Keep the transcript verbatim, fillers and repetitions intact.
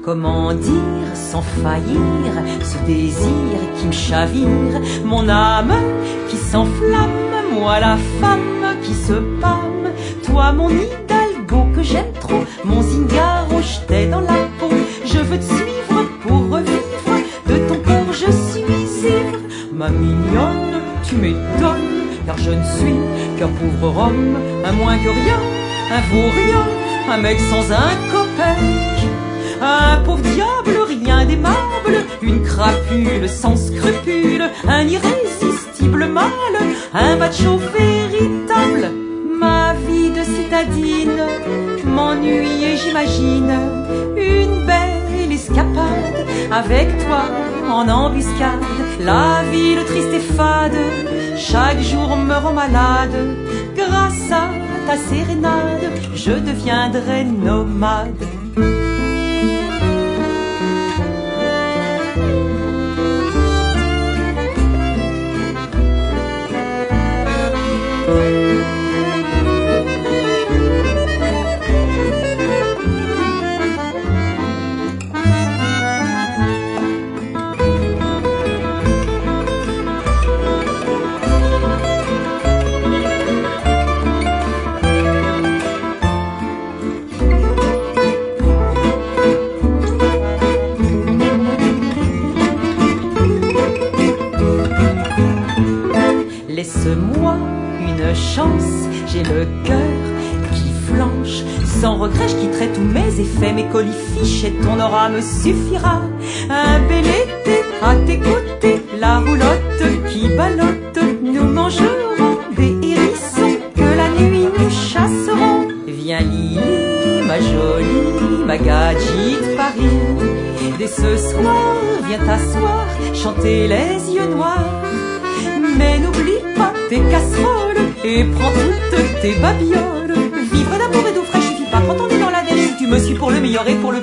Comment dire sans faillir ce désir qui me chavire, mon âme qui s'enflamme, moi la femme qui se pâme, toi mon hidalgo que j'aime trop, mon zingaro jeté dans la peau. Je veux te suivre pour revivre, de ton corps je suis ivre. Ma mignonne, tu m'étonnes, car je ne suis qu'un pauvre homme, un moins que rien, un vaurien, un mec sans un copec. Un pauvre diable, rien d'aimable, une crapule sans scrupule, un irrésistible mâle, un macho véritable. Ma vie de citadine m'ennuyait, j'imagine, une belle escapade avec toi en embuscade. La ville triste et fade, chaque jour me rend malade. Grâce à ta sérénade, je deviendrai nomade. Laisse-moi une chance, j'ai le cœur qui flanche. Sans regret, je quitterai tous mes effets, mes colifiches et ton aura me suffira. Un bel été à tes côtés, la roulotte qui ballotte, nous mangerons des hérissons que la nuit nous chasserons. Viens Lily, ma jolie, ma gadget de Paris, dès ce soir, viens t'asseoir, chanter les yeux noirs. Mais n'oublie pas tes casseroles et prends toutes tes babioles. Vivre d'amour et d'eau fraîche suffit pas quand on est dans la neige. Si tu me suis pour le meilleur et pour le